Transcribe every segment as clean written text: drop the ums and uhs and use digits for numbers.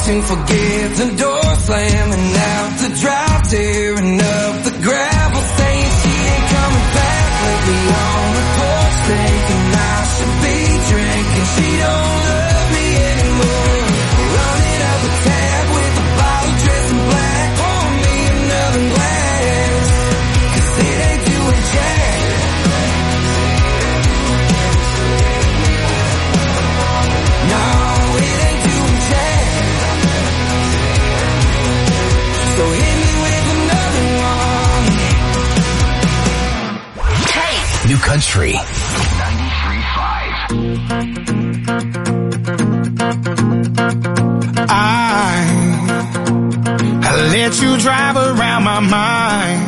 to forget, the door slamming out, the drive tearing up, the gravel saying she ain't coming back. Lately on the porch thinking I should be drinking, she don't love me anymore. Running up a tab with a bottle dressed in black, pour me another glass, 'cause it ain't doing jack. No, it ain't doing jack. So hit me with another one. Hey! New Country 93.5. I let you drive around my mind.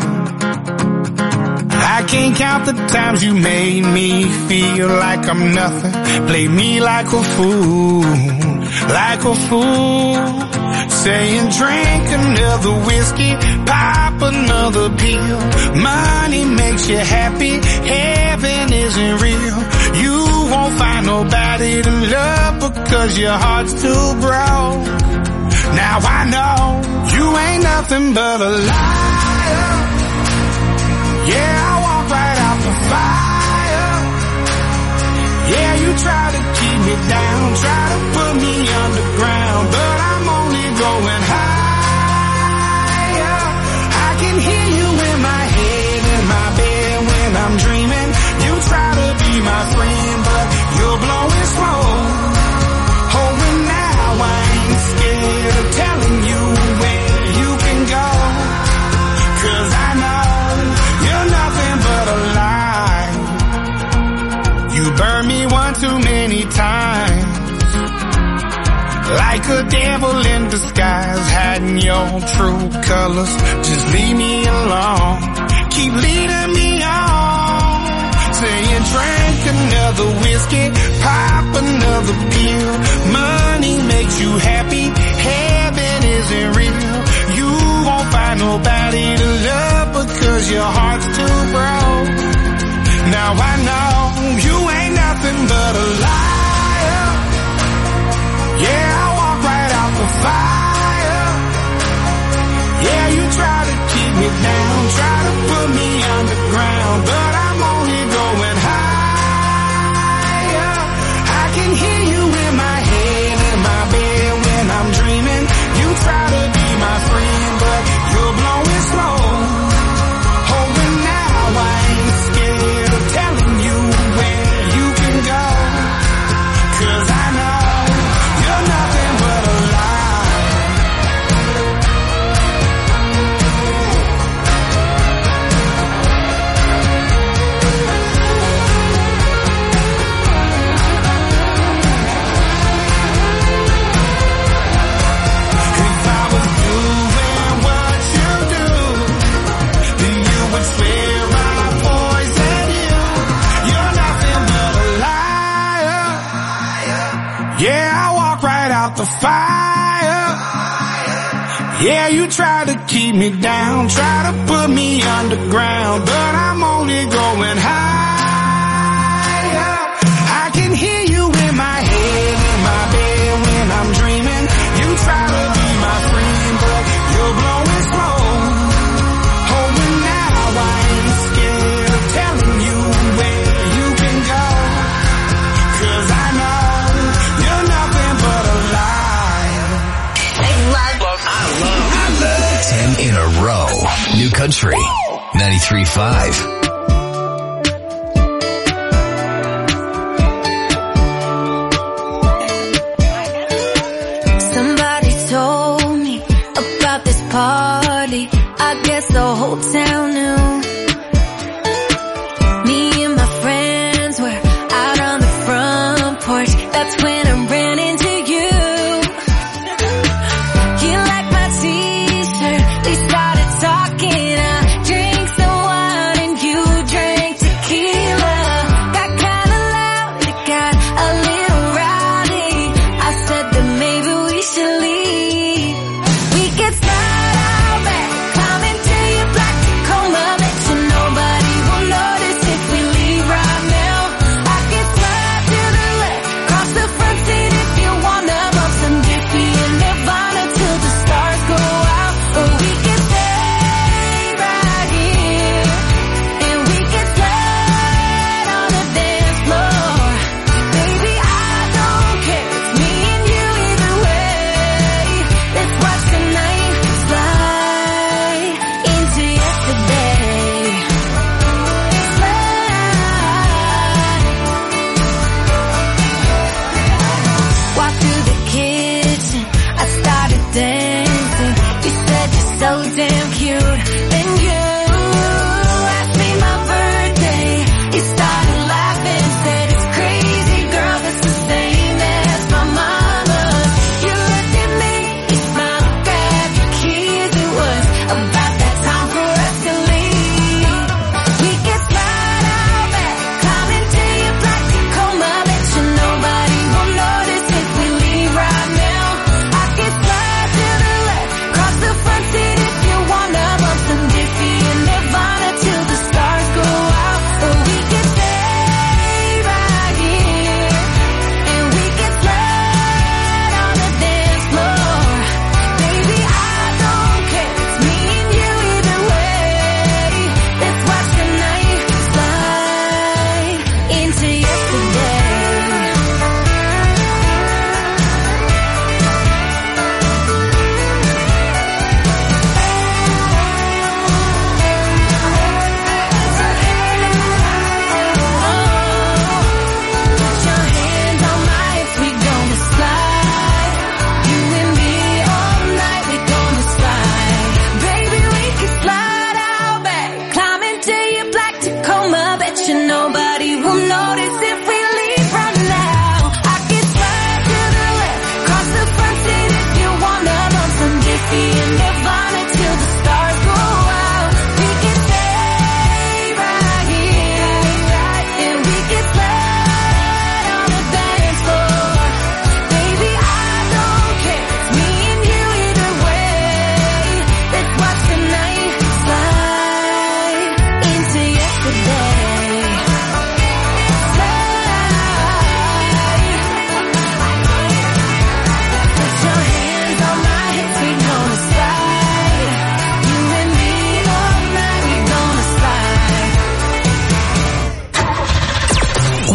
I can't count the times you made me feel like I'm nothing. Play me like a fool, like a fool. Saying drink another whiskey, pop another pill. Money makes you happy, heaven isn't real. You won't find nobody to love because your heart's too broke. Now I know you ain't nothing but a liar. Yeah, I walk right out the fire. Yeah, you try to keep me down, try to put me underground, but I'm only going higher. I can hear you in my head, in my bed when I'm dreaming. You try to be my friend, but you're blowing smoke. Oh, and now I ain't scared of telling you where you can go, 'cause I know you're nothing but a lie. You burned me one too many times, like a devil in disguise, hiding your true colors. Just leave me alone, keep leading me on. Saying drink another whiskey, pop another pill. Money makes you happy, heaven isn't real. You won't find nobody to love because your heart's too broke. Now I know you ain't nothing but a liar. Yeah, I walk right out the fire. Yeah, you try to keep me down, try to put me underground, but I'm only going higher. I can hear you in my head, in my bed when I'm dreaming. You try to be my friend, but you're blowing smoke. Oh, and now I ain't scared of telling you where you can go, 'cause I know you're nothing but a lie. If I was doing what you do, then you would swear I poisoned you. You're nothing but a liar. Yeah, I walk right out the fire. Yeah, you try to keep me down, try to put me underground, but I'm only going higher. I can hear you in my head, in my bed when I'm dreaming. You try to be my friend, but you're blowing smoke. Oh, and now I ain't scared of telling you where you can go, 'cause I know you're nothing but a lie. I love 10 in a row. New Country 93.5. Somebody told me about this party. I guess the whole town knew. Me and my friends were out on the front porch. That's when I ran into you. You liked my t-shirt. We started talking. I drank some wine and you drank tequila. Got kinda loud, it got a little rowdy. I said that maybe we should leave. We could start out back, climb into your black Tacoma.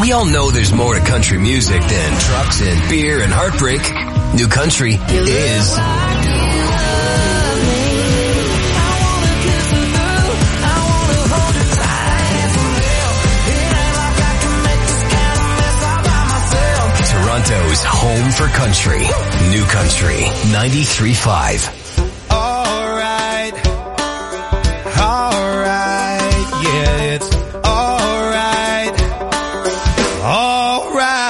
We all know there's more to country music than trucks and beer and heartbreak. New Country is... Toronto's home for country. New Country 93.5. Alright, yeah, it's alright, alright.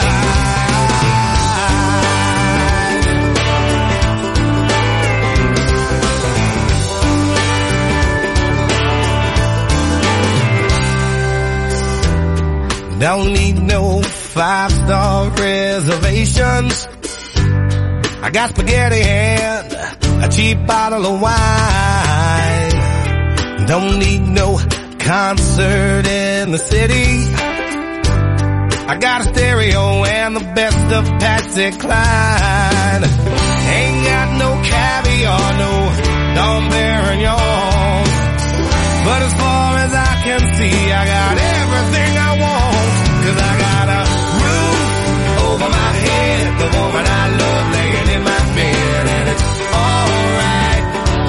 Don't need no 5-star reservations. I got spaghetti and a cheap bottle of wine. Don't need no concert in the city. I got a stereo and the best of Patsy Cline. Ain't got no caviar, no Dom Perignon. But as far as I can see, I got everything I want. 'Cause I got a roof over my head, the woman I love laying in my bed, and it's alright,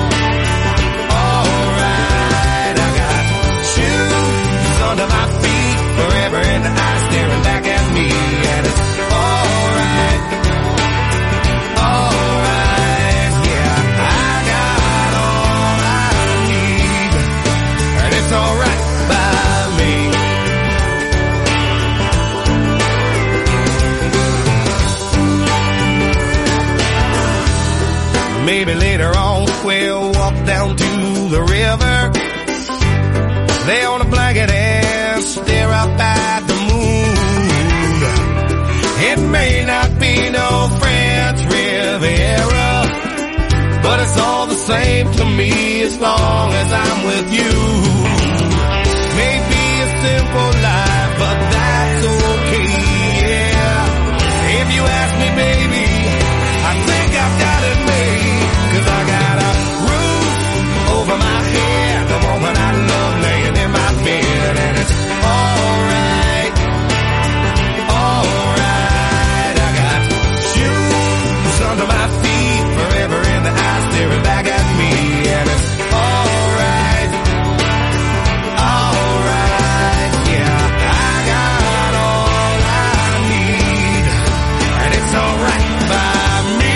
alright. I got shoes under my feet, forever in the eyes staring back at me, and it's alright, alright. Yeah, I got all I need, and it's alright by me. Maybe later on we'll walk down to the river, lay on a blanket and stare up at the moon. It may not be no French Riviera, but it's all the same to me as long as I'm with you. Maybe a simple life, but that's okay, yeah. If you ask me, baby, I think I've got it made. 'Cause I got a roof over my head, the woman I love laying in my bed, and it's alright, alright. I got shoes under my feet, forever in the eyes staring back at me, and it's alright, alright. Yeah, I got all I need, and it's alright by me.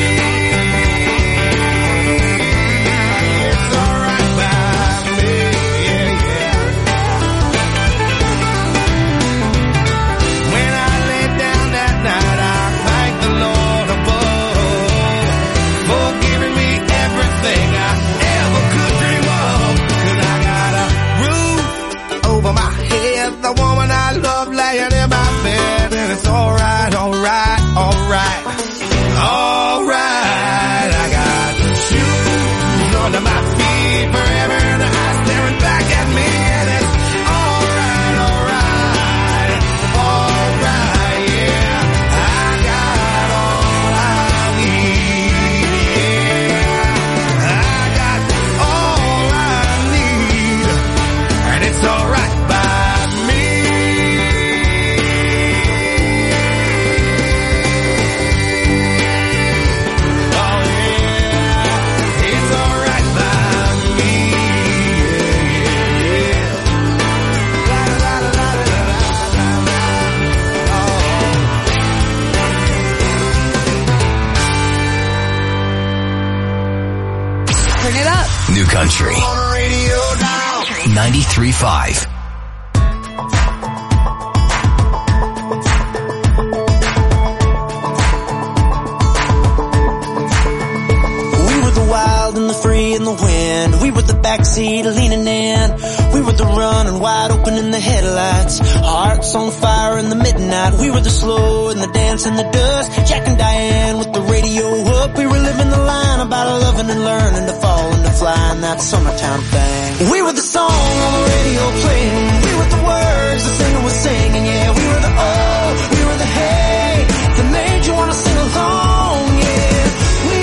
The woman I love laying in my bed, and it's alright, alright, alright, alright. I got shoes under my feet, forever in the eyes staring back at me, and it's alright, alright, alright, yeah. I got all I need, yeah. I got all I need, and it's alright. New Country 93.5. We were the wild and the free and the wind. We were the backseat leaning in. We were the running wide open in the headlights. Hearts on fire in the midnight. We were the slow and the dance in the dust. Jack and Diane with the radio up. We were living the line about loving and learning to fall and to fly in that summertime thing. We were the song on the radio playing. We were the words the singer was singing. Yeah, we were the oh, we were the hey that made you wanna sing along. Yeah, we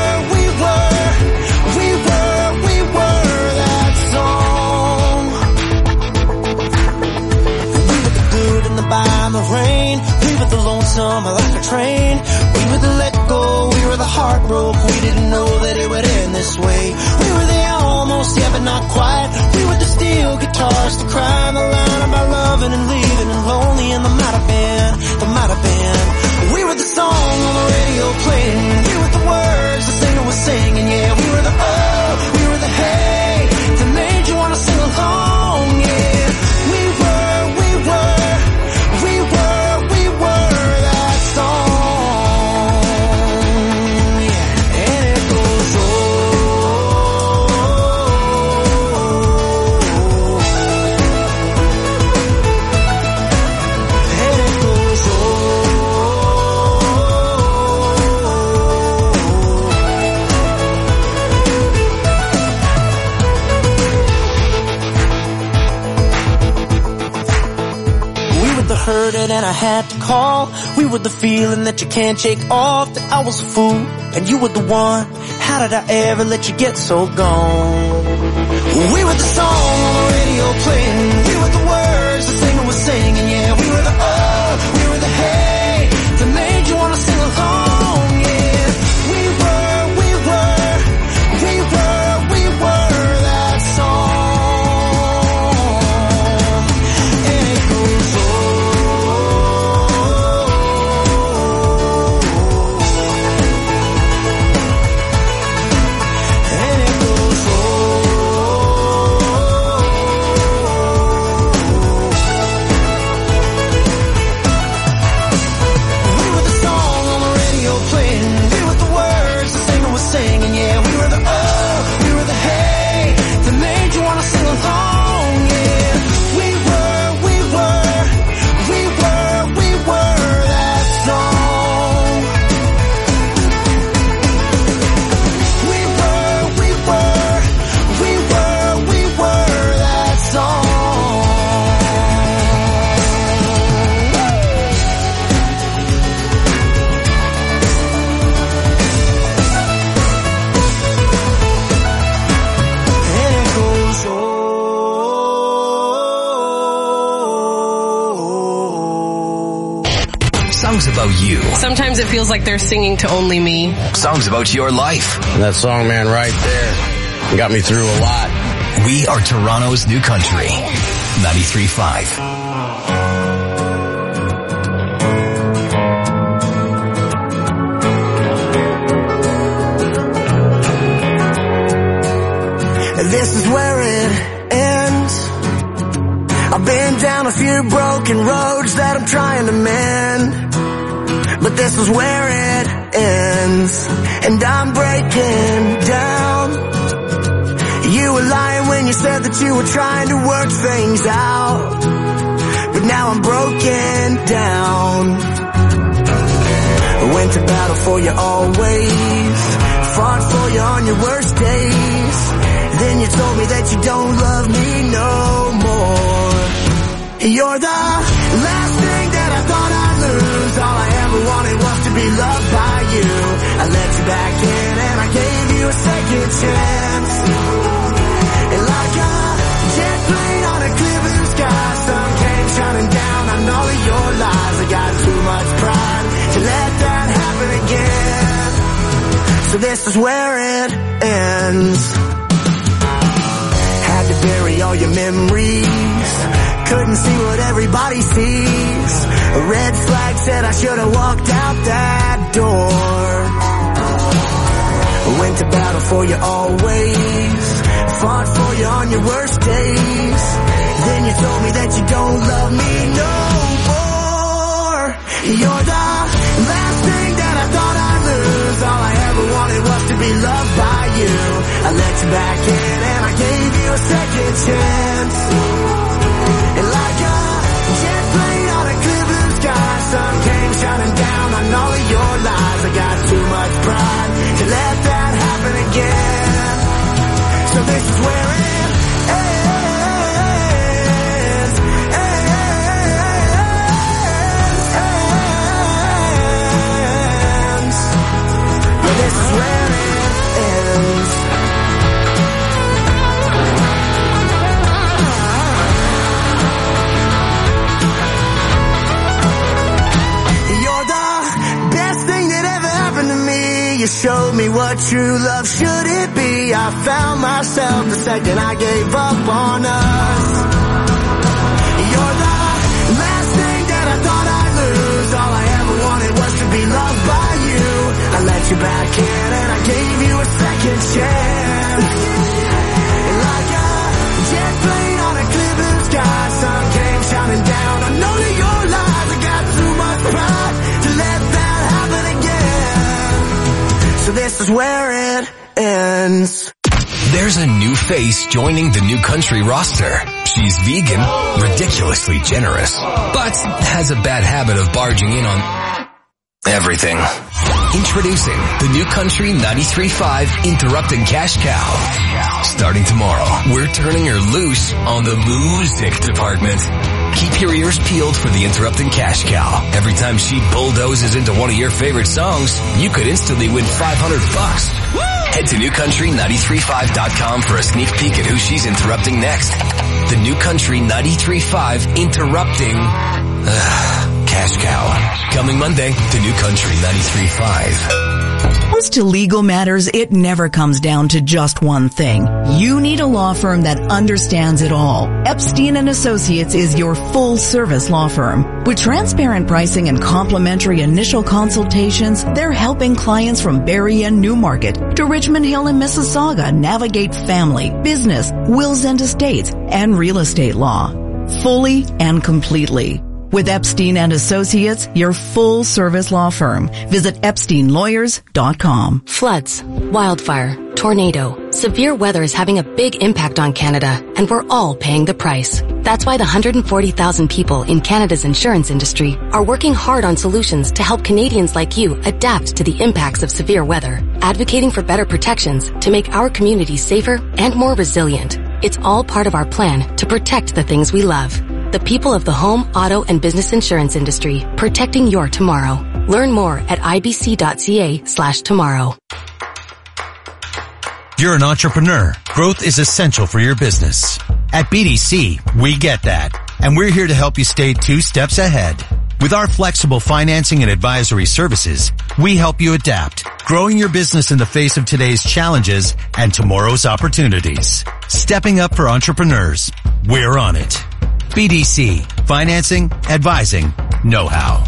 were that song. We were the good and the bad and the rain. heart broke. We didn't know that it would end this way. We were there almost, yeah, but not quite. We were the steel guitars, the crying, the line about loving and leaving and lonely, and the might have been. We were the song on the radio playing. We were the words the singer was singing. Yeah, we were the oh, we were the hey that made you wanna sing along. Yeah, we were that song. Yeah, and it goes hurted and I had to call. We were the feeling that you can't shake off. That I was a fool and you were the one. How did I ever let you get so gone? We were the song on the radio playing. We were the words the singer was singing. Yeah, we were the oh, we were the hey that made you wanna sing along. Yeah, we were that song. And it goes singing, yeah, we were the oh, we were the hey that made you wanna sing along, yeah. We were that song. We were that song. Songs about you. Sometimes it feels like they're singing to only me. Songs about your life. And that song, man, right there got me through a lot. We are Toronto's new country. 93.5. This is where it ends. I've been down a few broken roads that I'm trying to mend, but this is where it ends, and I'm breaking down. You were lying when you said that you were trying to work things out, but now I'm broken down. I went to battle for you always, fought for you on your worst days. Then you told me that you don't love me no more. You're the last thing that I thought I'd lose. All I ever wanted was to be loved by you. I let you back in and I gave you a second chance. And like a jet plane on a clear blue sky, sun came shining down on all of your lies. I got too much pride to let that happen again. So this is where it ends. Had to bury all your memories, couldn't see what everybody sees. A red flag said I should have walked out that door. I went to battle for you always, fought for you on your worst days. Then you told me that you don't love me no more. You're the last thing that I thought I'd lose. All I ever wanted was to be loved by you. I let you back in and I gave you a second chance. And like a jet plane on a clear blue sky, sun came shining down on all of your lies. I got too much pride to let that happen again. So this is where it ends. But this is where it ends. showed me what true love should it be. I found myself the second I gave up on us. You're the last thing that I thought I'd lose. All I ever wanted was to be loved by you. I let you back in and I gave you a second chance. And like a jet plane on a clear blue sky, sun came shining down. I know that your lies, I got too much pride to let that happen again. So this is where it ends. There's a new face joining the New Country roster. She's vegan, ridiculously generous, but has a bad habit of barging in on everything. Introducing the New Country 93.5 Interrupting Cash Cow. Starting tomorrow, we're turning her loose on the music department. Keep your ears peeled for the Interrupting Cash Cow. Every time she bulldozes into one of your favorite songs, you could instantly win $500. Head to newcountry935.com for a sneak peek at who she's interrupting next. The New Country 93.5 Interrupting Cash Cow. Coming Monday to New Country 93.5. When it comes to legal matters, it never comes down to just one thing. You need a law firm that understands it all. Epstein & Associates is your full-service law firm. With transparent pricing and complimentary initial consultations, they're helping clients from Barrie and Newmarket to Richmond Hill and Mississauga navigate family, business, wills and estates, and real estate law. Fully and completely. With Epstein & Associates, your full-service law firm. Visit EpsteinLawyers.com. Floods, wildfire, tornado. Severe weather is having a big impact on Canada, and we're all paying the price. That's why the 140,000 people in Canada's insurance industry are working hard on solutions to help Canadians like you adapt to the impacts of severe weather, advocating for better protections to make our communities safer and more resilient. It's all part of our plan to protect the things we love. The people of the home, auto, and business insurance industry, protecting your tomorrow. Learn more at ibc.ca/tomorrow. You're an entrepreneur. Growth is essential for your business. At BDC, we get that. And we're here to help you stay 2 steps ahead. With our flexible financing and advisory services, we help you adapt, growing your business in the face of today's challenges and tomorrow's opportunities. Stepping up for entrepreneurs. We're on it. BDC. Financing, advising, know-how.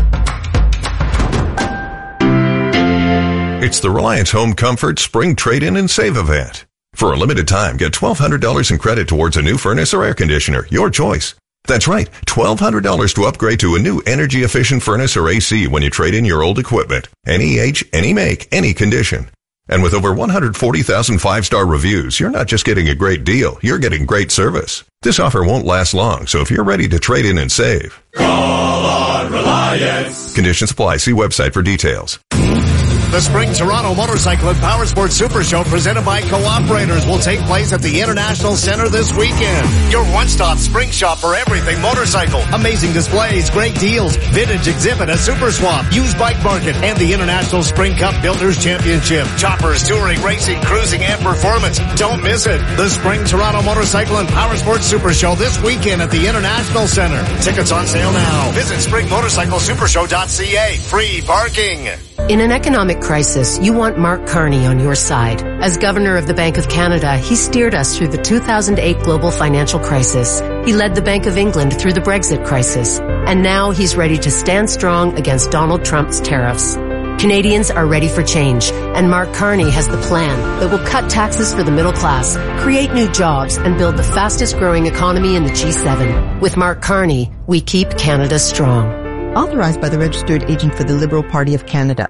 It's the Reliance Home Comfort Spring Trade-In and Save event. For a limited time, get $1,200 in credit towards a new furnace or air conditioner, your choice. That's right, $1,200 to upgrade to a new energy-efficient furnace or AC when you trade in your old equipment. Any age, any make, any condition. And with over 140,000 five-star reviews, you're not just getting a great deal, you're getting great service. This offer won't last long, so if you're ready to trade in and save, call on Reliance. Conditions apply. See website for details. The Spring Toronto Motorcycle and Powersports Super Show presented by Co-operators will take place at the International Center this weekend. Your one-stop spring shop for everything motorcycle. Amazing displays, great deals, vintage exhibit, a super swap, used bike market, and the International Spring Cup Builders Championship. Choppers, touring, racing, cruising, and performance. Don't miss it. The Spring Toronto Motorcycle and Powersports Super Show this weekend at the International Center. Tickets on sale now. Visit springmotorcyclesupershow.ca. Free parking. In an economic crisis, you want Mark Carney on your side. As Governor of the Bank of Canada, he steered us through the 2008 global financial crisis. He led the Bank of England through the Brexit crisis. And now he's ready to stand strong against Donald Trump's tariffs. Canadians are ready for change, and Mark Carney has the plan that will cut taxes for the middle class, create new jobs, and build the fastest growing economy in the G7. With Mark Carney, we keep Canada strong. Authorized by the Registered Agent for the Liberal Party of Canada.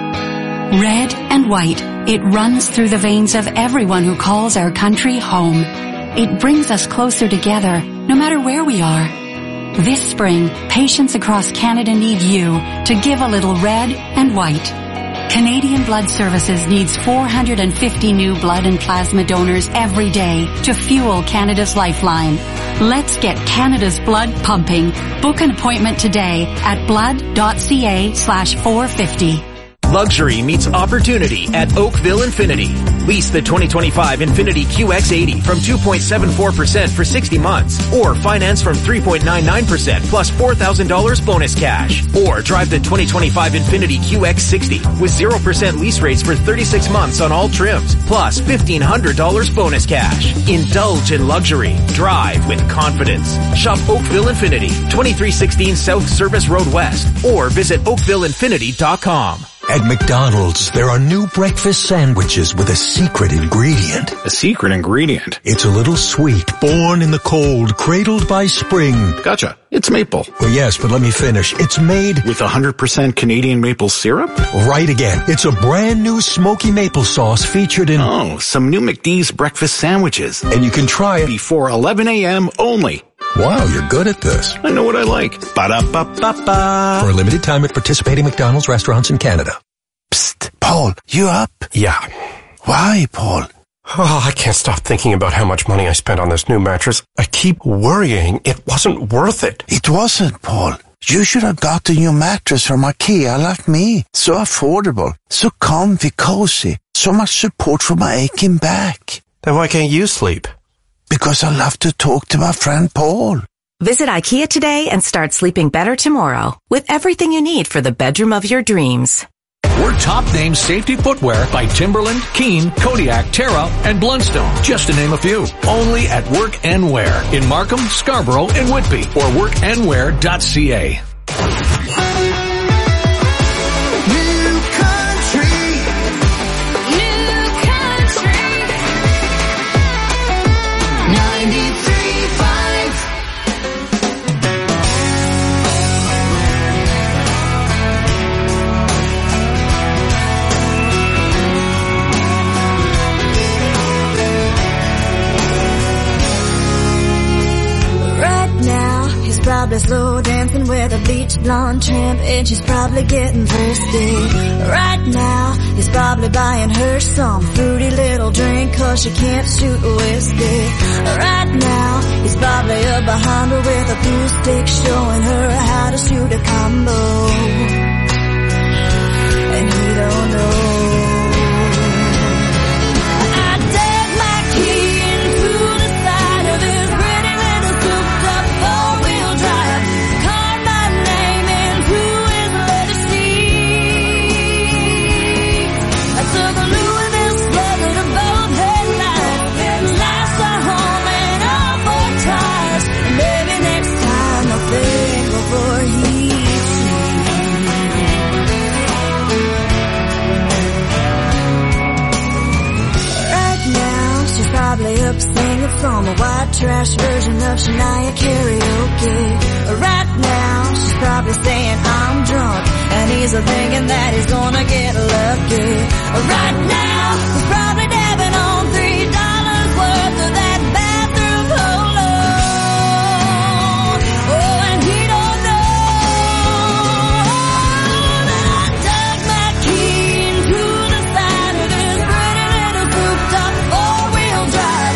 Red and white, it runs through the veins of everyone who calls our country home. It brings us closer together, no matter where we are. This spring, patients across Canada need you to give a little red and white. Canadian Blood Services needs 450 new blood and plasma donors every day to fuel Canada's lifeline. Let's get Canada's blood pumping. Book an appointment today at blood.ca/450. Luxury meets opportunity at Oakville Infinity. Lease the 2025 Infiniti QX80 from 2.74% for 60 months, or finance from 3.99% plus $4,000 bonus cash. Or drive the 2025 Infiniti QX60 with 0% lease rates for 36 months on all trims, plus $1,500 bonus cash. Indulge in luxury. Drive with confidence. Shop Oakville Infinity, 2316 South Service Road West, or visit oakvilleinfinity.com. At McDonald's, there are new breakfast sandwiches with a secret ingredient. A secret ingredient? It's a little sweet, born in the cold, cradled by spring. Gotcha. It's maple. Well, yes, but let me finish. It's made with 100% Canadian maple syrup? Right again. It's a brand new smoky maple sauce featured in... Oh, some new McD's breakfast sandwiches. And you can try it before 11 a.m. only. Wow, you're good at this. I know what I like. Ba-da-ba-ba-ba. For a limited time at participating McDonald's restaurants in Canada. Psst, Paul, you up? Yeah. Why, Paul? Oh, I can't stop thinking about how much money I spent on this new mattress. I keep worrying it wasn't worth it. It wasn't, Paul. You should have got the new mattress from IKEA like me. So affordable, so comfy, cozy, so much support for my aching back. Then why can't you sleep? Because I love to talk to my friend Paul. Visit IKEA today and start sleeping better tomorrow with everything you need for the bedroom of your dreams. We're top name safety footwear by Timberland, Keen, Kodiak, Terra, and Blundstone, just to name a few. Only at Work and Wear in Markham, Scarborough, and Whitby, or workandwear.ca. Probably slow dancing with a bleach blonde tramp, and she's probably getting thirsty. Right now, he's probably buying her some fruity little drink, cause she can't shoot whiskey. Right now, he's probably up behind her with a pool stick, showing her how to shoot a combo. And he don't know. Singing from a white trash version of Shania karaoke. Right now, she's probably saying I'm drunk, and he's thinking that he's gonna get lucky. Right now, he's probably dabbing on $3 worth of that bathroom cologne. Oh, and he don't know that I dug my key into the side of his pretty little souped up four-wheel drive.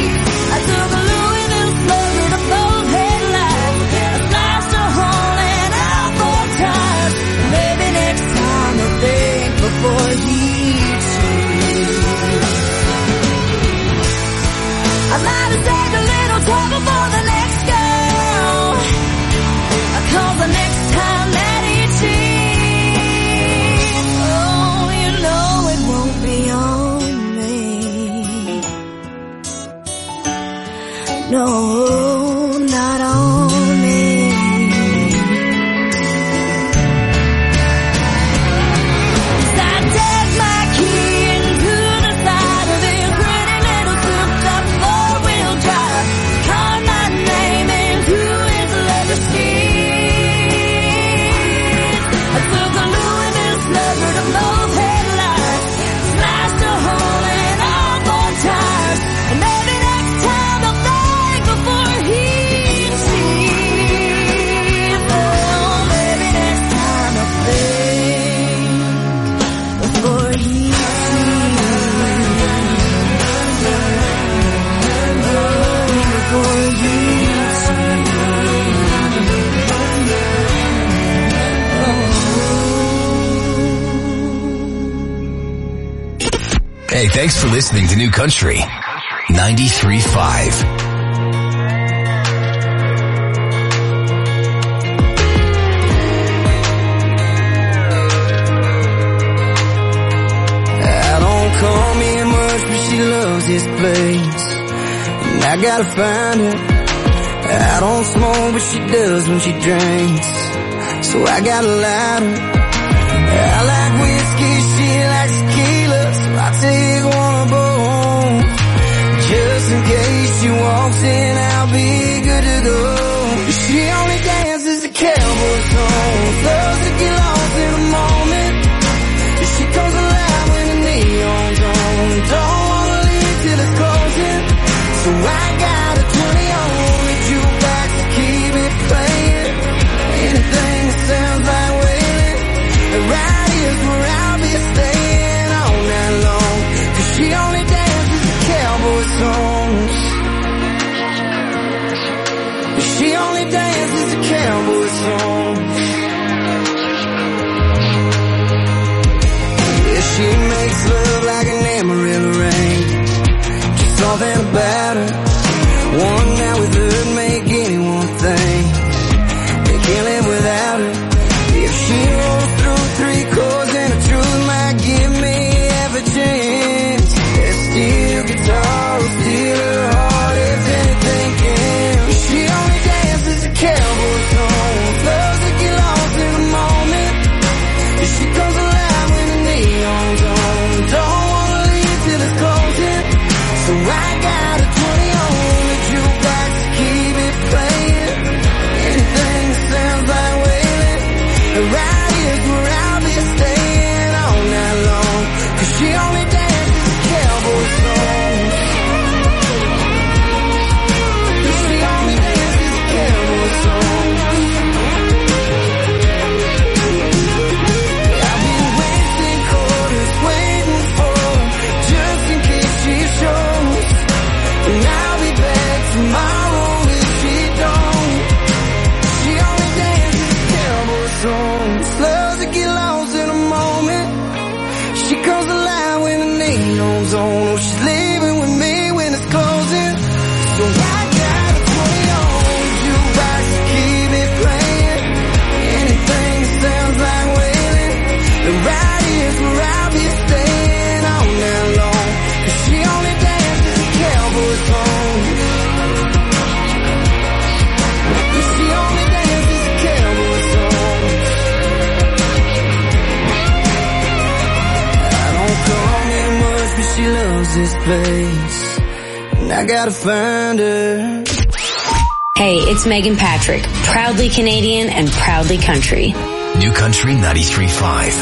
Took a Louisville slugger to both headlights. I sliced a hole and Hey, thanks for listening to New Country 93.5. Call me much, but she loves this place, and I gotta find her. I don't smoke, but she does when she drinks, so I gotta light her. I like whiskey, she likes tequila, so I take one of both. Just in case she walks in, I'll be good to go. She only dances to cowboy songs, loves to get lost in the moment. She comes alive when the neon's on. Don't wanna leave till it's closing, so I got a 20 on the jukebox to keep it playing. Anything that sounds like wailing, right here's where I'll be staying all night long. 'Cause she only dances to cowboy songs. She only dances to cowboy songs. She makes love like an Amarillo rain, just something about her. One night with her make anyone think they can't live without her. If she rolls through 3 chords and the truth might give me half a chance, that steel guitar will steal her heart if anything can. She only dances to cowboy songs, loves to get lost in the moment. She comes alive when the neon's on. Don't wanna leave till it's closing, so I got a 20 on the jukebox to keep it playing. Anything that sounds like wailing, right here's where I'll be staying all night long. 'Cause she only dances to cowboy songs. She only dances to cowboy songs. And I'll be back tomorrow if she don't. She only dances to cowboy songs, loves to get lost in a moment. She comes alive when the neon's on. Oh, she's leaving with me when it's closing, so I got a 20 on jukebox to keep it playing. Anything that sounds like wailing, right here's where I'll be staying all night long. 'Cause she only dances to cowboy songs. She only dances to cowboy songs. I don't come in much, but she loves this place, and I gotta find her. Hey, it's Megan Patrick, proudly Canadian and proudly country. New Country 93.5.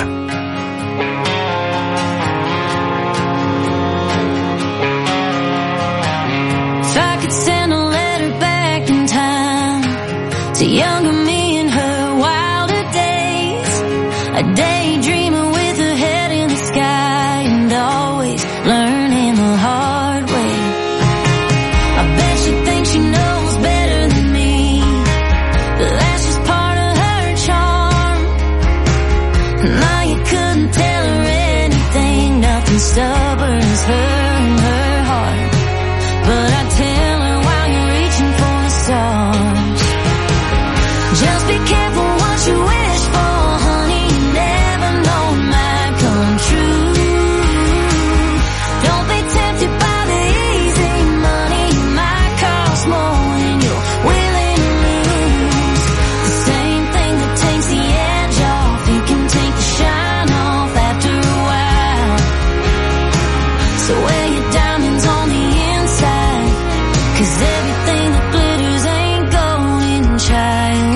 If I could send a letter back in time to younger me in her wilder days, a daydreamer with her head in the sky and always learning the hard way. I bet she thinks she knows better than me, but that's just part of her charm. Now you couldn't tell her anything, nothing stubborn as her and her heart. But I tell her while you're reaching for the stars, just be careful what you wish for, honey. You never know it might come true. Don't be tempted by the easy money. It might cost more than you're willing to lose. The same thing that takes the edge off, it can take the shine off after a while. So wear your diamonds on the inside, 'cause everything that glitters ain't golden, child.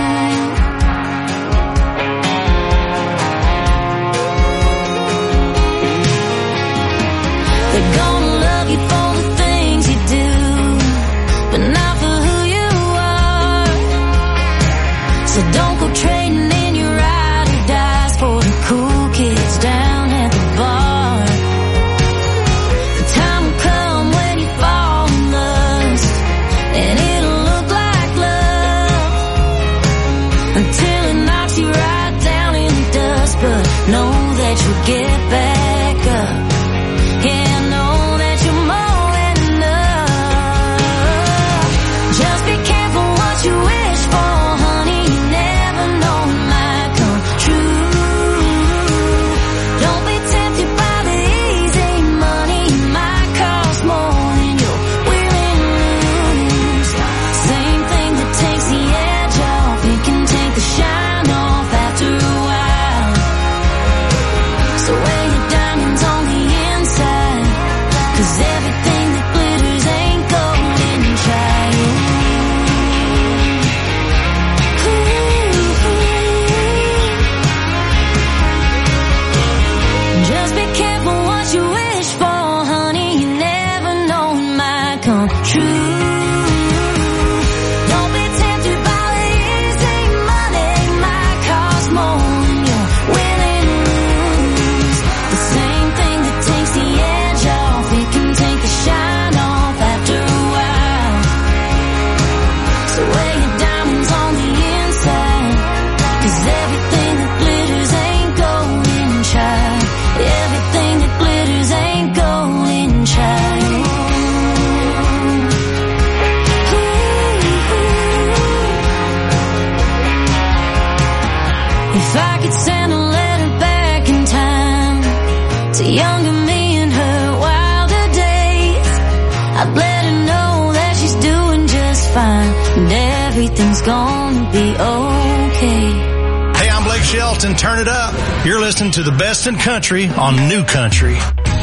They're gonna love you for the things you do, but not for who you are. So don't go trading in your ride or dies for the cool kids down at the bar. The time will come when you fall in lust, and it'll look like love until it knocks you right down in the dust. But know that you'll get back up. Yeah. If I could send a letter back in time to younger me in her wilder days, I'd let her know that she's doing just fine and everything's gonna be okay. Hey, I'm Blake Shelton. Turn it up. You're listening to the best in country on New Country.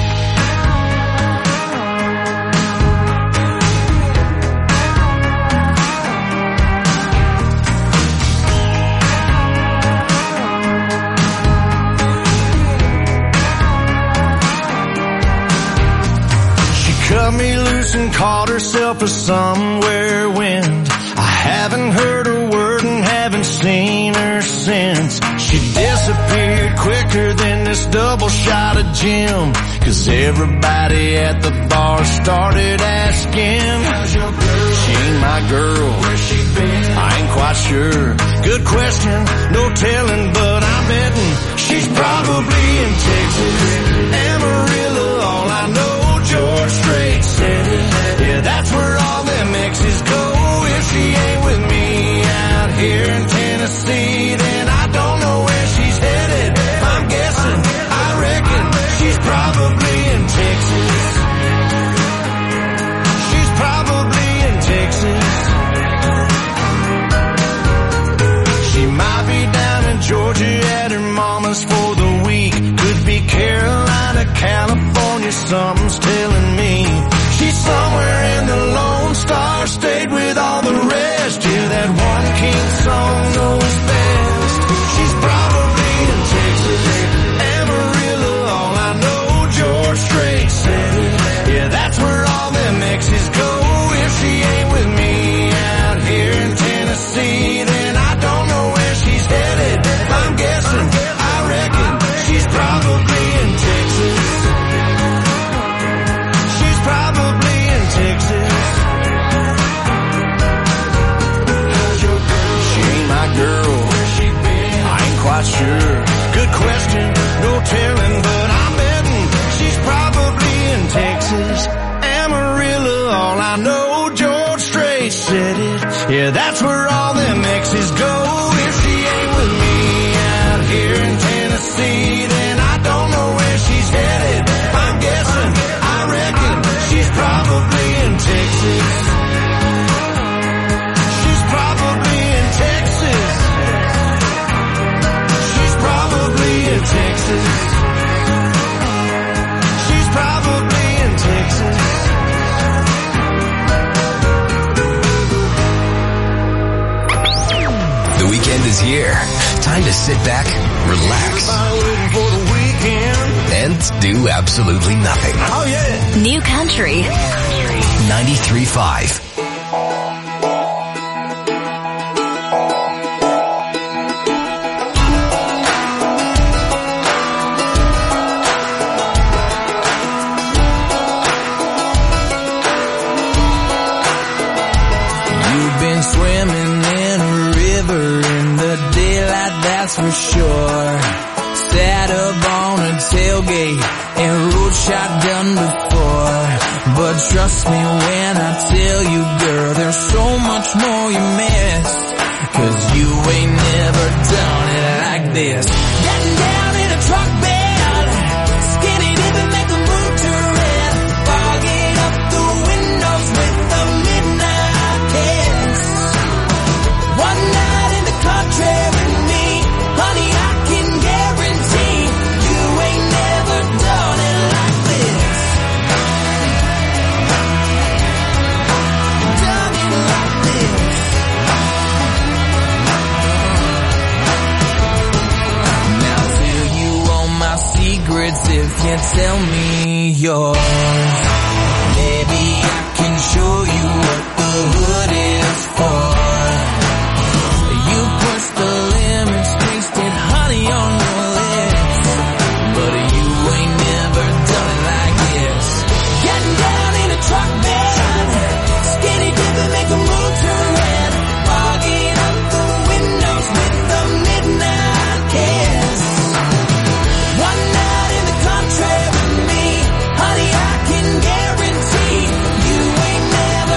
Cut me loose and caught herself a somewhere wind. I haven't heard a word and haven't seen her since. She disappeared quicker than this double shot of gin. 'Cause everybody at the bar started asking, how's your girl? She ain't my girl. Where's she been? I ain't quite sure. Good question, no telling, but I'm betting she's probably in Texas. Amarillo, all I know. George Strait said it. Yeah, that's where all them exes go. If she ain't with me out here in Tennessee, then I don't know where she's headed. I'm guessing, I reckon she's probably in Texas. She's probably in Texas. She might be down in Georgia at her mama's for the week. Could be Carolina, California, something's telling me. She's somewhere in the Lone Star State with all the rest. Yeah, that one king song knows best. She's probably in Texas. Amarillo, all I know, George Strait said it. Yeah, that's where all them exes go. If she ain't with me out here in Tennessee, then I don't know where she's headed. I'm guessing, I reckon she's probably in Texas. She's probably in Texas. She ain't my girl. I ain't quite sure. Good question, no telling, but I'm betting she's probably in Texas. Amarillo, all I know, George Strait said it. Yeah, that's where all them exes go. If she ain't with me out here in Tennessee, then I don't know where she's headed. I'm guessing, I reckon she's probably in Texas. She's probably in Texas. She's probably in Texas. She's probably in Texas. The weekend is here. Time to sit back, relax, and do absolutely nothing. Oh yeah! New Country. 93.5. You've been swimming in a river in the daylight, that's for sure. Sat up on a tailgate and rode shotgun before. But trust me when I tell you, girl, there's so much more you missed. 'Cause you ain't never done it like this. Getting down in a truck bed, skinny dipping, make a move to red. Fogging up the windows with the midnight kiss. One night in the country with me, honey, I can guarantee you ain't never done it like this. Done it like this. Now tell you all my secrets if you tell me yours. Maybe I can show you what the hood is for. You push the limits, tasted honey on your lips. But you ain't never done it like this. Getting down in a truck bed, skinny dipping, make a move to red. Fogging up the windows with the midnight kiss. One night in the country with me, honey, I can guarantee you ain't never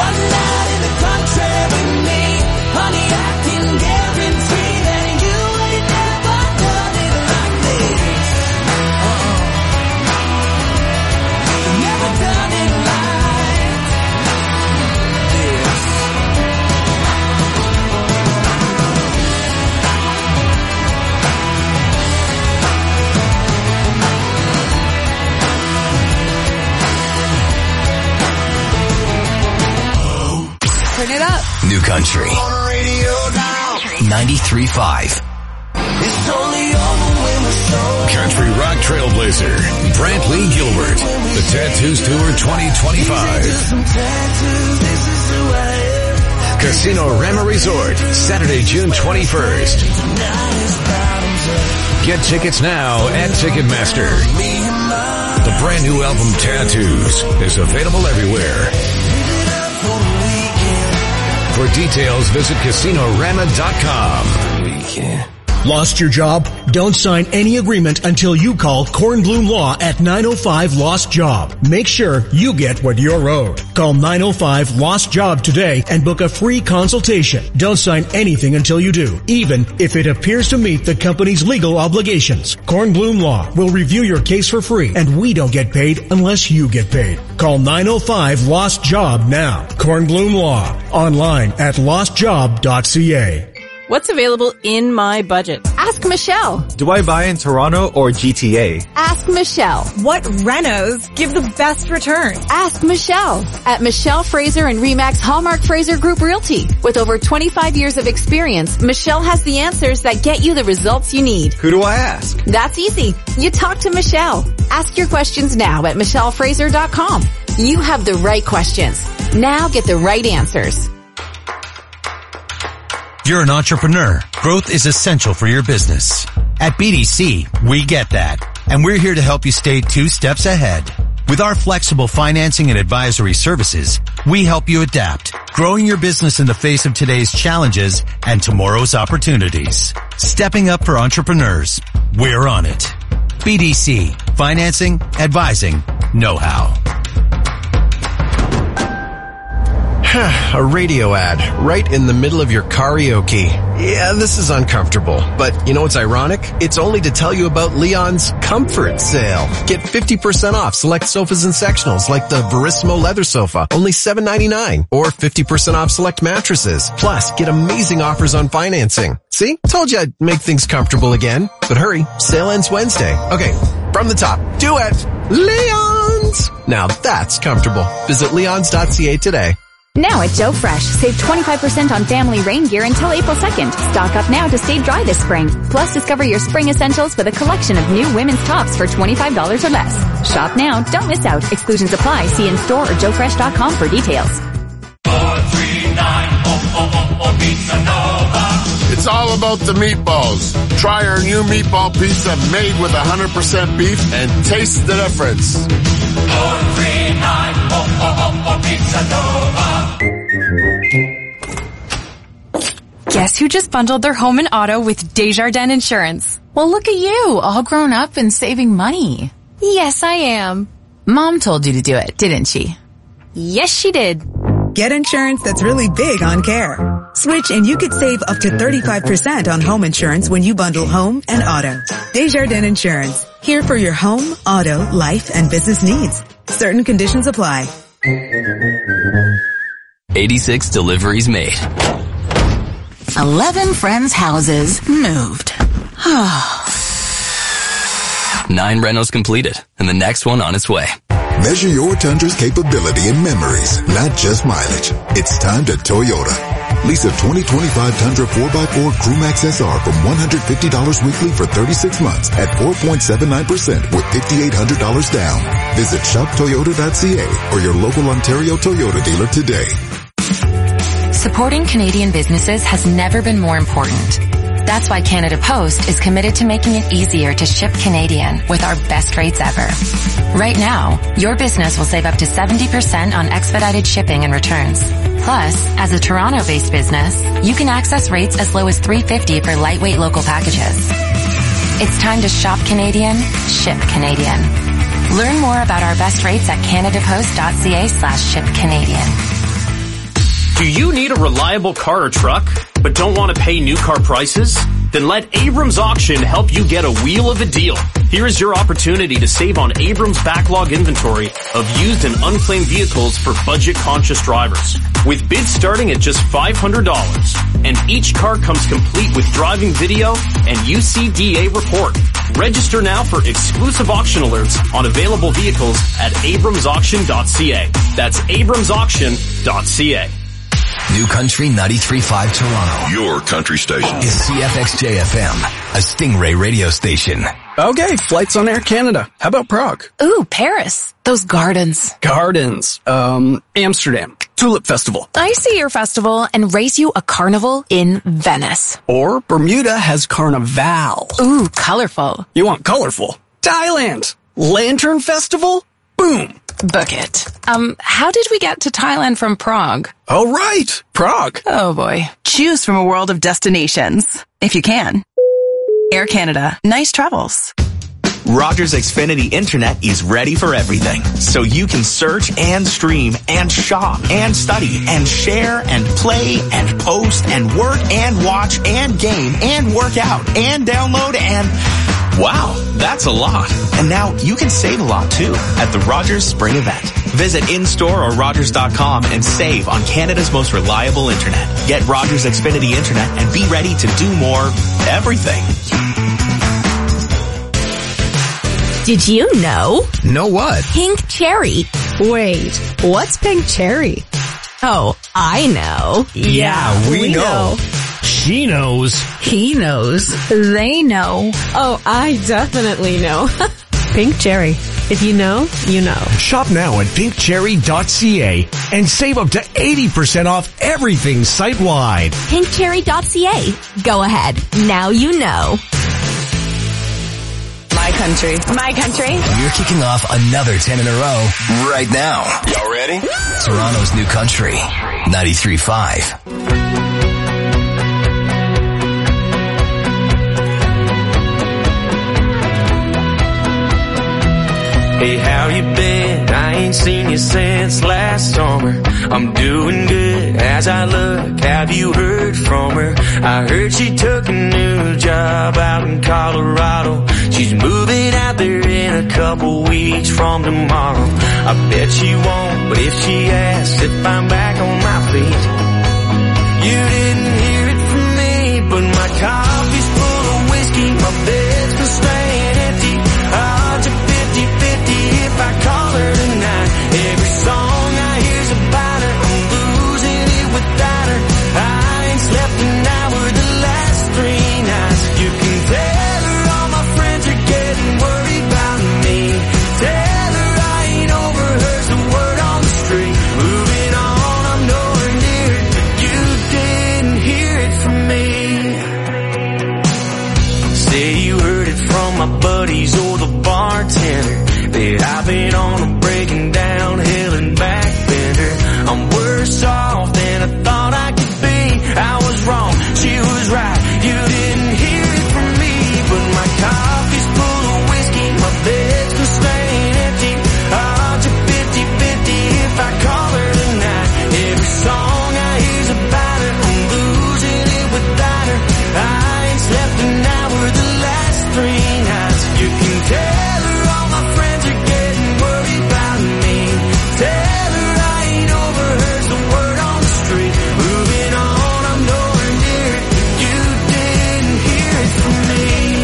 one night in the country with me. Honey, I can guarantee that you ain't never done it like this. Never done it like this. Turn it up. New Country 93.5. Country rock trailblazer, Brantley Gilbert. The Tattoos Tour 2025. Casino Rama Resort, Saturday, June 21st. Get tickets now at Ticketmaster. The brand new album Tattoos is available everywhere. For details, visit CasinoRama.com. Lost your job? Don't sign any agreement until you call Kornblum Law at 905 Lost Job. Make sure you get what you're owed. Call 905 Lost Job today and book a free consultation. Don't sign anything until you do, even if it appears to meet the company's legal obligations. Kornblum Law will review your case for free, and we don't get paid unless you get paid. Call 905 Lost Job now. Kornblum Law. Online at lostjob.ca. What's available in my budget? Ask Michelle. Do I buy in Toronto or GTA? Ask Michelle. What renos give the best return? Ask Michelle. At Michelle Fraser and Remax Hallmark Fraser Group Realty. With over 25 years of experience, Michelle has the answers that get you the results you need. Who do I ask? That's easy. You talk to Michelle. Ask your questions now at michellefraser.com. You have the right questions. Now get the right answers. You're an entrepreneur. Growth is essential for your business. At BDC, we get that. And we're here to help you stay 2 steps ahead. With our flexible financing and advisory services, we help you adapt, growing your business in the face of today's challenges and tomorrow's opportunities. Stepping up for entrepreneurs. We're on it. BDC. Financing, advising, know-how. A radio ad right in the middle of your karaoke. Yeah, this is uncomfortable, but you know what's ironic? It's only to tell you about Leon's Comfort Sale. Get 50% off select sofas and sectionals like the Verissimo leather sofa, only $7.99, or 50% off select mattresses. Plus, get amazing offers on financing. See? Told you I'd make things comfortable again. But hurry, sale ends Wednesday. Okay, from the top, do it! Leon's! Now that's comfortable. Visit leons.ca today. Now at Joe Fresh, save 25% on family rain gear until April 2nd. Stock up now to stay dry this spring. Plus, discover your spring essentials with a collection of new women's tops for $25 or less. Shop now. Don't miss out. Exclusions apply. See in-store or joefresh.com for details. 439 Pizza Nova. It's all about the meatballs. Try our new meatball pizza made with 100% beef and taste the difference. 439 Pizza Nova. Guess who just bundled their home and auto with Desjardins Insurance? Well, look at you, all grown up and saving money. Yes, I am. Mom told you to do it, didn't she? Yes, she did. Get insurance that's really big on care. Switch and you could save up to 35% on home insurance when you bundle home and auto. Desjardins Insurance. Here for your home, auto, life, and business needs. Certain conditions apply. 86 deliveries made. 11 friends' houses moved. 9 rentals completed, and the next one on its way. Measure your Tundra's capability and memories, not just mileage. It's time to Toyota. Lease a 2025 Tundra 4x4 Crewmax SR from $150 weekly for 36 months at 4.79% with $5,800 down. Visit shoptoyota.ca or your local Ontario Toyota dealer today. Supporting Canadian businesses has never been more important. That's why Canada Post is committed to making it easier to ship Canadian with our best rates ever. Right now, your business will save up to 70% on expedited shipping and returns. Plus, as a Toronto-based business, you can access rates as low as $3.50 for lightweight local packages. It's time to shop Canadian, ship Canadian. Learn more about our best rates at canadapost.ca/shipcanadian. Do you need a reliable car or truck, but don't want to pay new car prices? Then let Abrams Auction help you get a wheel of a deal. Here is your opportunity to save on Abrams' backlog inventory of used and unclaimed vehicles for budget-conscious drivers. With bids starting at just $500, and each car comes complete with driving video and UCDA report. Register now for exclusive auction alerts on available vehicles at abramsauction.ca. That's abramsauction.ca. New Country 93.5 Toronto. Your country station. Is CFXJ FM, a Stingray radio station. Okay, flights on Air Canada. How about Prague? Ooh, Paris. Those gardens. Gardens. Amsterdam. Tulip Festival. I see your festival and race you a carnival in Venice. Or Bermuda has Carnival. Ooh, colorful. You want colorful? Thailand. Lantern Festival? Boom. Book it. How did we get to Thailand from Prague? Oh, right. Prague. Oh, boy. Choose from a world of destinations. If you can. Air Canada. Nice travels. Rogers Xfinity Internet is ready for everything. So you can search and stream and shop and study and share and play and post and work and watch and game and work out and download and... Wow, that's a lot. And now you can save a lot too at the Rogers Spring Event. Visit in-store or Rogers.com and save on Canada's most reliable internet. Get Rogers Xfinity Internet and be ready to do more everything. Did you know? Know what? Pink cherry. Wait, what's pink cherry? Oh, I know. Yeah, we know. She knows. He knows. They know. Oh, I definitely know. Pink cherry. If you know, you know. Shop now at pinkcherry.ca and save up to 80% off everything site-wide. Pinkcherry.ca. Go ahead. Now you know. My country. My country. We're kicking off another 10 in a row right now. Y'all ready? Toronto's New Country 93.5. Hey, how you been? I ain't seen you since last summer. I'm doing good as I look. Have you heard from her? I heard she took a new job out in Colorado. She's moving out there in a couple weeks from tomorrow. I bet she won't, but if she asks if I'm back on my feet, you didn't hear it from me, but my coffee's full of whiskey, my bed's been staying empty. Odds are 50-50 if I call her tonight. Every song I hear's about her, I'm losing it without her. I ain't slept an hour the last 3 nights. You can tell her all my friends are getting worried about me. Tell her I ain't over her's the word on the street. Moving on, I'm nowhere near it, but you didn't hear it from me. Say you heard it from my buddies or the bartender that I've been on a breaking down hill and back bender. I'm worse off than I thought I could be. I was wrong, she was right. You didn't hear it from me, but my coffee's full of whiskey, my bed's been staying empty. Odds are 50-50 if I call her tonight. Every song I hear's about her, I'm losing it without her. I ain't slept an hour the last 3 nights. You can tell her all my friends are getting worried about me. Tell her I ain't over her's the word on the street. Moving on, I'm nowhere near it, but you didn't hear it from me.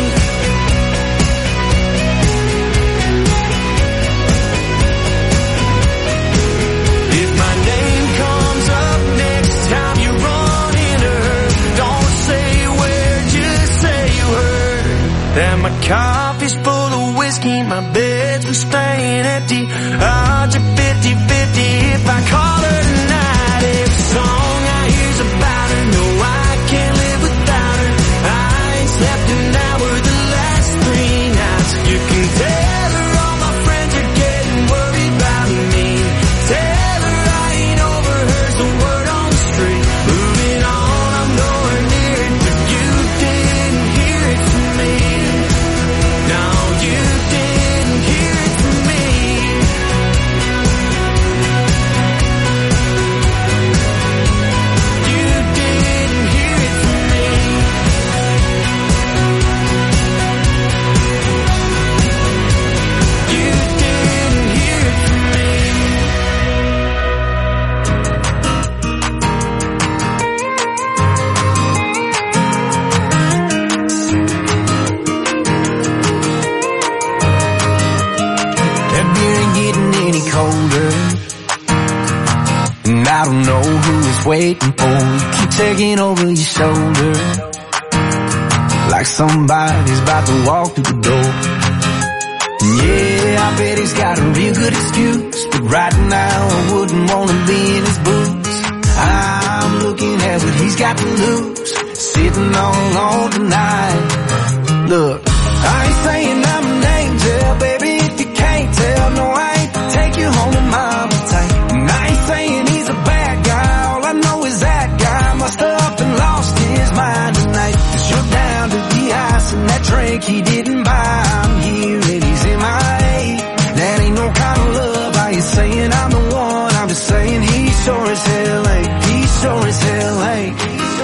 If my name comes up next time you run into her, don't say where, just say you heard that my coffee's full of whiskey, my bed's been staying empty. Odds are 50-50 if I call her tonight. Every song I hear's about her, no, I can't live without her. I ain't slept an hour the last 3 nights. You can tell her all my friends are getting worried about me. Tell her I ain't over her's the word on the street. Moving on, I'm nowhere near it, but you didn't hear it from me. No, you didn't hear it from me. I don't know who is waiting for you. Keep taking over your shoulder, like somebody's about to walk through the door. Yeah, I bet he's got a real good excuse, but right now I wouldn't want to be in his boots. I'm looking at what he's got to lose, sitting all alone tonight. Look, I ain't saying I'm an angel, baby, if you can't tell. No, I ain't take you home to mama tight. And I ain't saying he's a bad guy, all I know is that guy must have up and lost his mind tonight. 'Cause you're down to the ice and that drink he didn't buy. I'm here and he's in my A. That ain't no kind of love. I ain't saying I'm the one, I'm just saying he sure as hell ain't. He sure as hell ain't.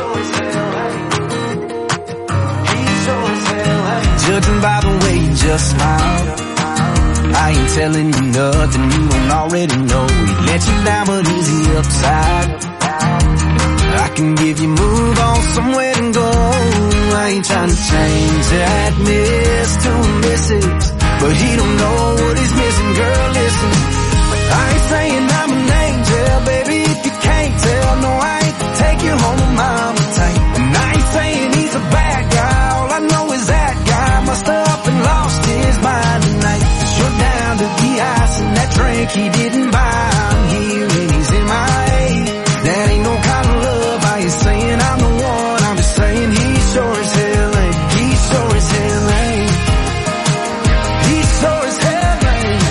Judging by the way you just smiled, I ain't telling you nothing you don't already know. He let you down but easy upside. I can give you move on somewhere to go. I ain't trying to change that miss to a missus, but he don't know what he's missing. Girl, listen, I ain't saying I'm an angel, baby, if you can't tell. No, I ain't take you home with mama tight. And I ain't saying he's a bad guy, all I know is that guy must have up and lost his mind tonight. 'Cause you're down to the ice and that drink he didn't buy. I'm here and he's in my A. That ain't no kind of love. I ain't saying I'm the one, I'm just saying he sure as hell ain't. He sure as hell ain't. He sure as hell ain't.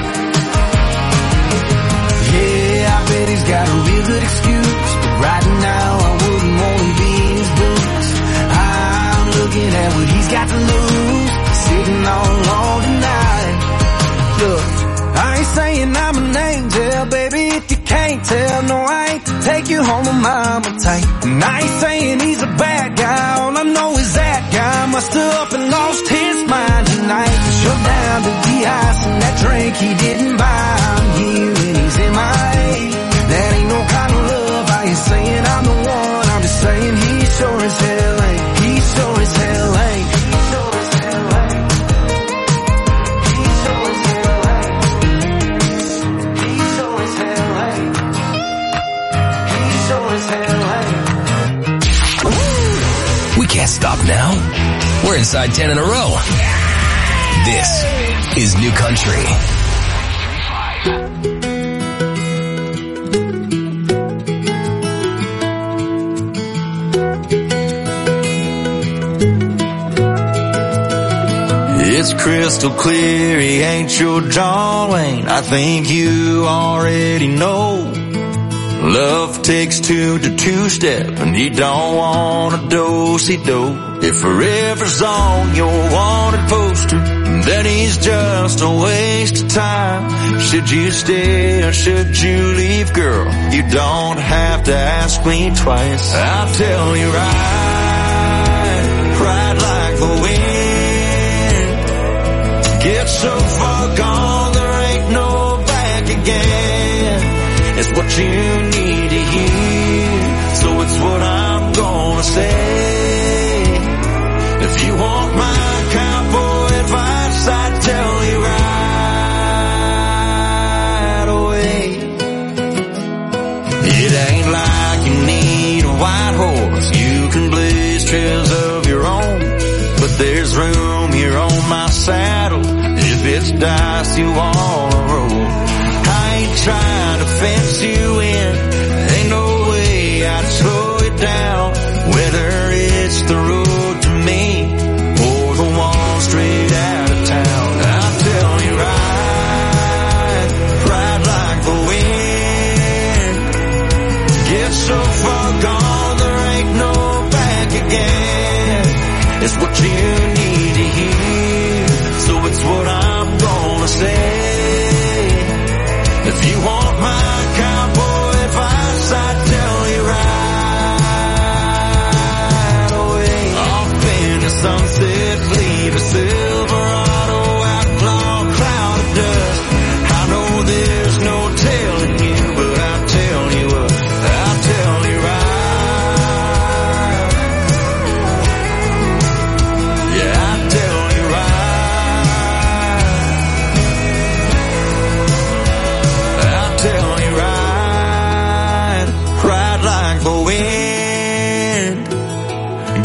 Yeah, I bet he's got a real good excuse, but right now I wouldn't want to be in his boots. I'm looking at what he's got to lose, sitting all alone tonight. Look, I ain't saying I'm an angel, baby, if you can't tell. No, I ain't take you home with mama tight. And I ain't saying he's a bad guy, all I know is that guy must have up and lost his mind tonight. 'Cause you're down to the ice and that drink he didn't buy. I'm here and he's in my A. That ain't no kind of love. I ain't saying I'm the one, I'm just saying he sure as hell ain't. He sure as hell ain't. He sure as hell ain't. He sure as hell ain't. He sure as hell ain't. He sure as hell ain't. We can't stop now. We're inside 10 in a row. This is New Country. It's crystal clear he ain't your John Wayne. I think you already know. Love takes two to two-step, and you don't want a do-si-do. If forever's on your wanted poster, then he's just a waste of time. Should you stay or should you leave, girl? You don't have to ask me twice. I'll tell you right like the wind. Get so far gone, there ain't no back again. It's what you need to hear, so it's what I'm gonna say. If you want my cowboy advice, I'd tell you right away. It ain't like you need a white horse, you can blaze trails of your own. But there's room here on my saddle, if it's dice you wanna roll. I ain't trying to fence you in, ain't no way I'd slow it down. Whether it's the road to me or the one straight out of town, I'll tell you right like the wind. Get so far gone, there ain't no back again. It's what you need to hear, so it's what I'm gonna say. If you want my cowboy advice, I'd tell you right away. Off in the sunset, leave a Silverado outlaw cloud of dust. I know there's no telling you, but I'll tell you what, I'll tell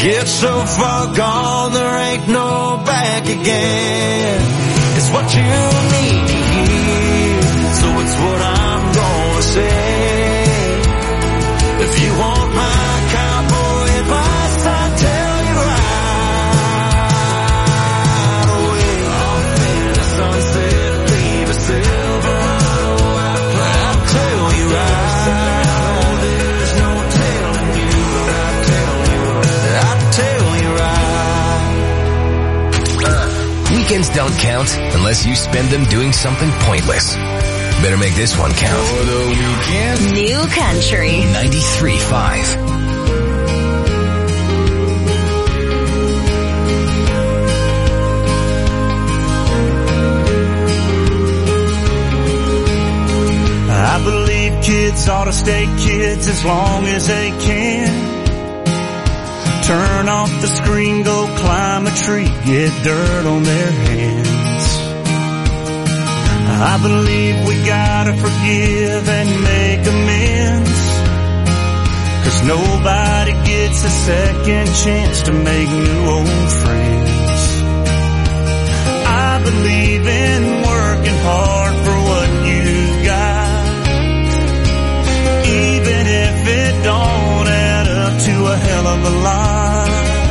Get so far gone, there ain't no back again. It's what you need to hear, so it's what I'm gonna say. If you want my cowboy advice, I'll tell you right away. Off in the sunset, leave a silver outline. I'll tell you right. There's no telling you, but I'll tell you right. Weekends don't count unless you spend them doing something pointless. Better make this one count. For the weekend. New Country 93.5. I believe kids ought to stay kids as long as they can. Turn off the screen, go climb a tree, get dirt on their hands. I believe we gotta forgive and make amends, 'cause nobody gets a second chance to make new old friends. I believe in working hard for what you got, even if it don't add up to a hell of a lot.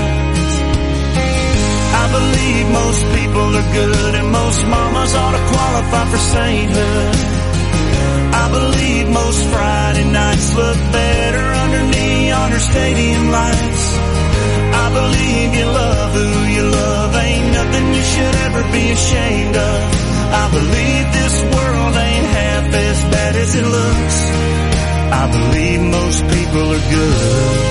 I believe most people are good and most mamas ought to qualify for sainthood. I believe most Friday nights look better under neon or stadium lights. I believe you love who you love, ain't nothing you should ever be ashamed of. I believe this world ain't half as bad as it looks. I believe most people are good.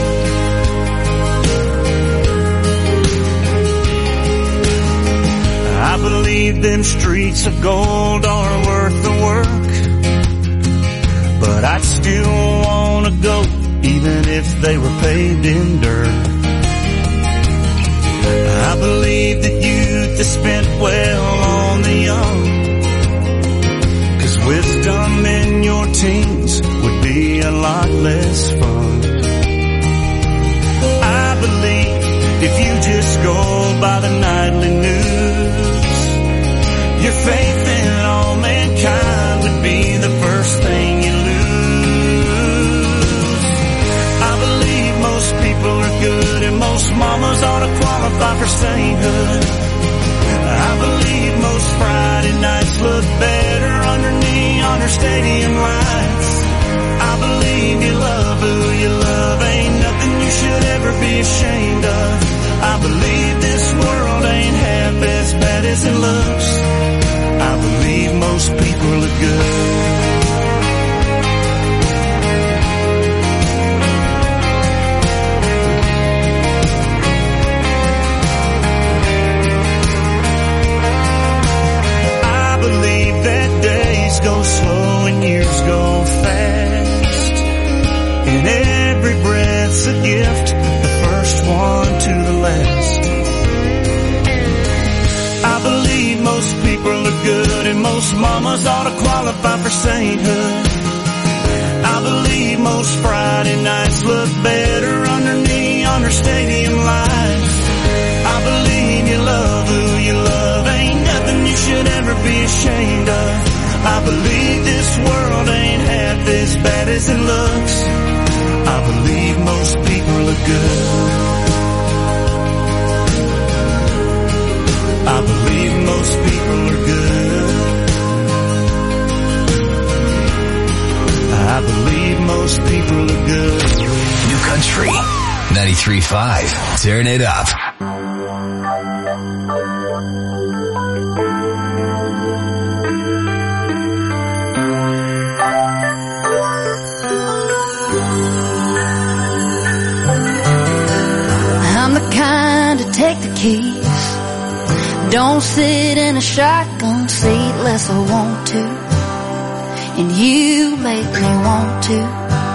I believe them streets of gold are worth the work, but I'd still want to go even if they were paved in dirt. I believe that youth is spent well on the young, 'cause wisdom in your teens would be a lot less fun. I believe if you just go by the nightly news, your faith in all mankind would be the first thing you lose. I believe most people are good and most mamas ought to qualify for sainthood. I believe most Friday nights look better under neon or stadium lights. I believe you love who you love, ain't nothing you should ever be ashamed of. I believe this world ain't half as bad as it looks. I believe most people are good. I believe that days go slow and years go fast, and every breath's a gift, the first one to the last. I believe most people are good and most mamas ought to qualify for sainthood. I believe most Friday nights look better under neon or stadium lights. I believe you love who you love, ain't nothing you should ever be ashamed of. I believe this world ain't half as bad as it looks. I believe most people are good. I believe most people are good. I believe most people are good. New Country 93.5. Turn it up. I'm the kind to take the keys, don't sit in a shotgun seat unless I want to, and you make me want to.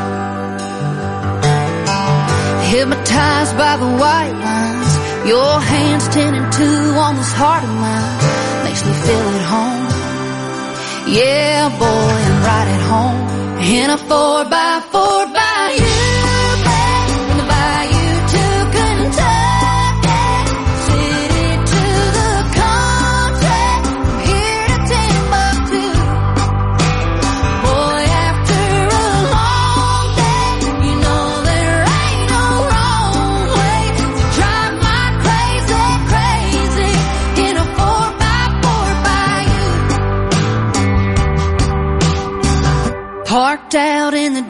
Hypnotized by the white lines, your hands 10 and 2 on this heart of mine, makes me feel at home. Yeah, boy, I'm right at home in a 4x4 by you, babe, in the bayou to Kentucky.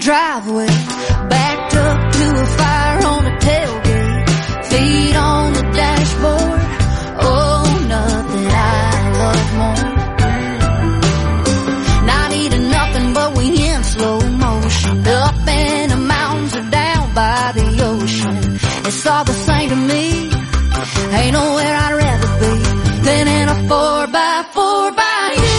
driveway, backed up to a fire on the tailgate, feet on the dashboard. Oh, nothing I love more. Not eating nothing, but we in slow motion, up in the mountains or down by the ocean. It's all the same to me. Ain't nowhere I'd rather be than in a 4x4 by you.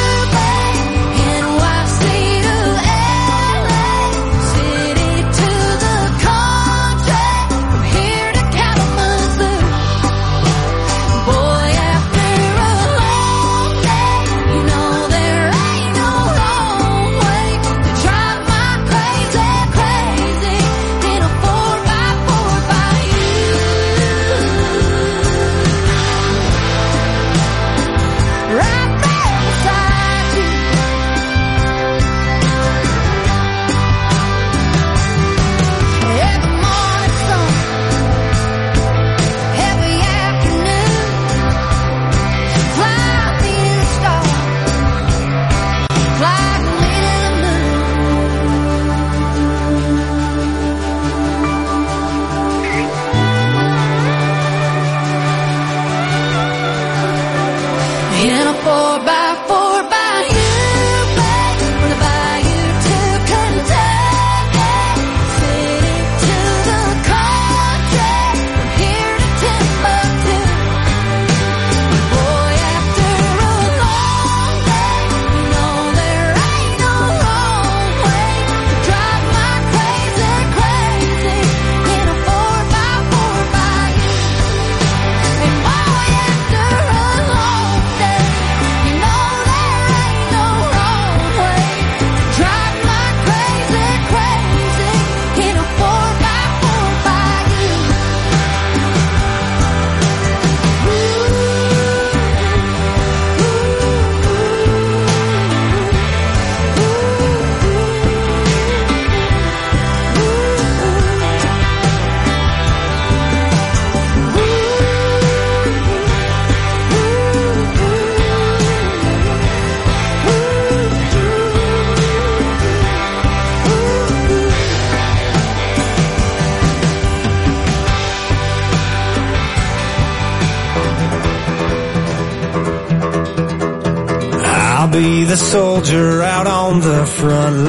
Be the soldier out on the front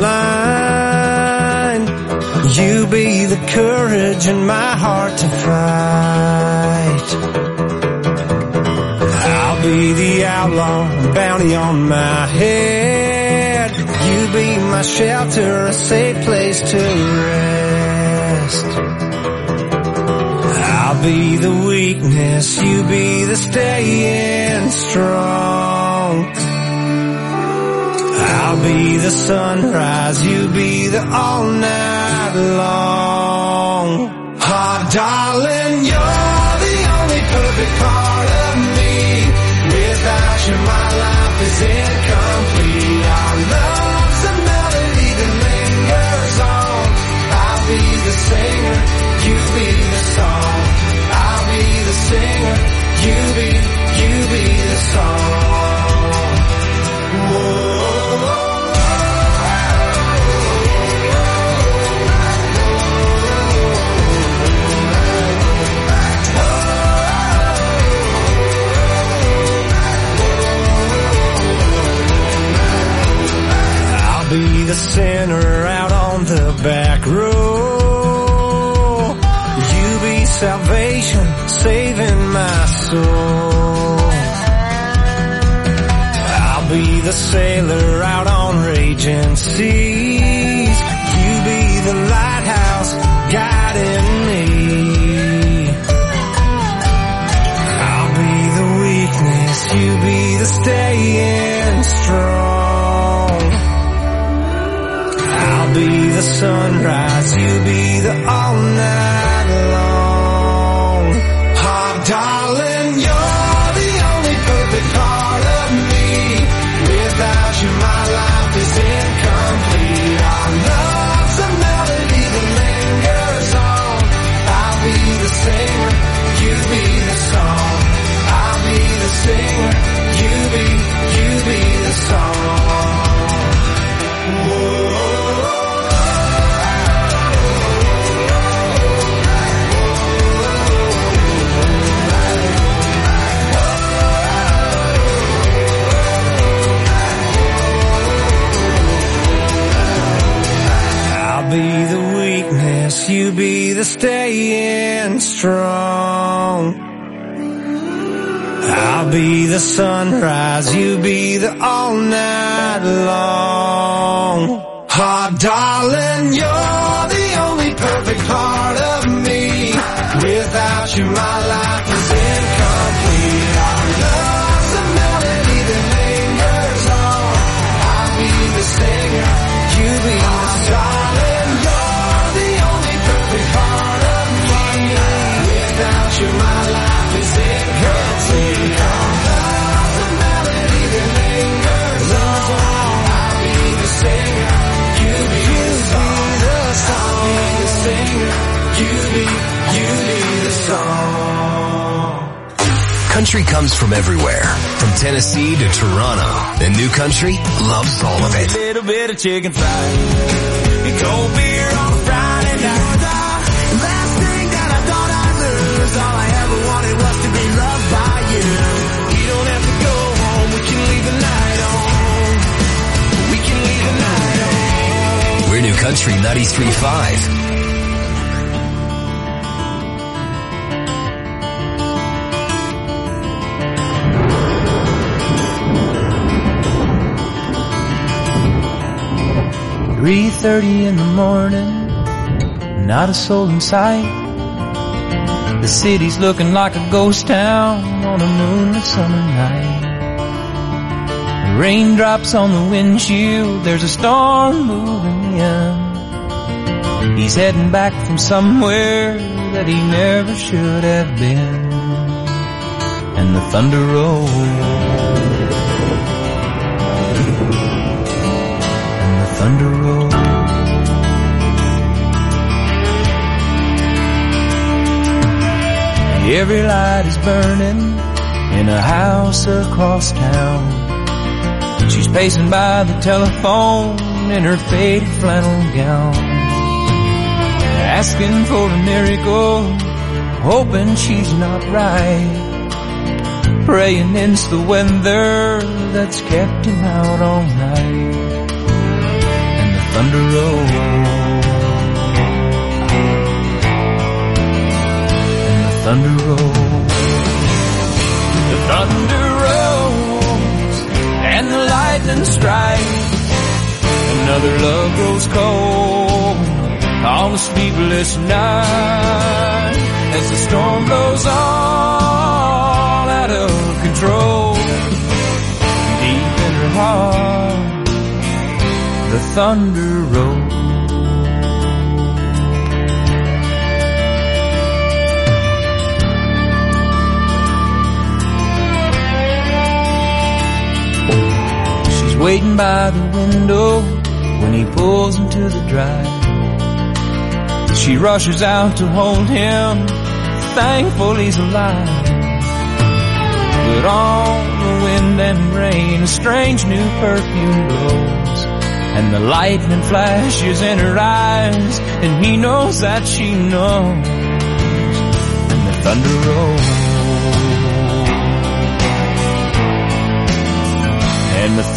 line. You be the courage in my heart to fight. I'll be the outlaw, bounty on my head. You be my shelter, a safe place to rest. I'll be the weakness, you be the staying strong. I'll be the sunrise, you be the all night long. Oh, darling, you're the only perfect part of me. Without you, my life is incomplete. Our love's a melody that lingers on. I'll be the singer, you be the song. I'll be the singer, you be the song. Whoa. Be the sinner out on the back row. You be salvation, saving my soul. I'll be the sailor out on raging seas. You be the lighthouse guiding me. I'll be the weakness, you be the staying strong. I'll be the sunrise, you be the all night long. Oh, darling, you're the only perfect part of me. Without you, my life is incomplete. darkness, you be the staying strong. I'll be the sunrise, you be the all night long. Oh, darling, you're the only perfect part of me. Without you, my life is incomplete. Our love's a melody that lingers on. I'll be the singer, you be the darling. You're the only perfect part of me. Without you, my life is incomplete. Our love's a melody that lingers on. I'll be the singer, you be the song. I'll be the singer, you be the song. Country comes from everywhere, from Tennessee to Toronto, and New Country loves all of it. A little bit of chicken fried and cold beer on a Friday night. The last thing that I thought I'd lose, all I ever wanted was to be loved by you. You don't have to go home, we can leave the night on. We can leave the night on. We're New Country 93.5. "3:30 in the morning, not a soul in sight. The city's looking like a ghost town on a moonlit summer night. Raindrops on the windshield, there's a storm moving in. He's heading back from somewhere that he never should have been. And the thunder rolls, and the thunder rolls. Every light is burning in a house across town. She's pacing by the telephone in her faded flannel gown, asking for a miracle, hoping she's not right, praying it's the weather that's kept him out all night. And the thunder rolls, and the thunder rolls, the thunder rolls, and the lightning strikes. Another love grows cold on a sleepless night, as the storm blows all out of control. Deep in her heart, the thunder rolls. She's waiting by the window when he pulls into the drive. She rushes out to hold him, thankful he's alive. But on the wind and rain, a strange new perfume blows, and the lightning flashes in her eyes, and he knows that she knows. And the thunder rolls, and the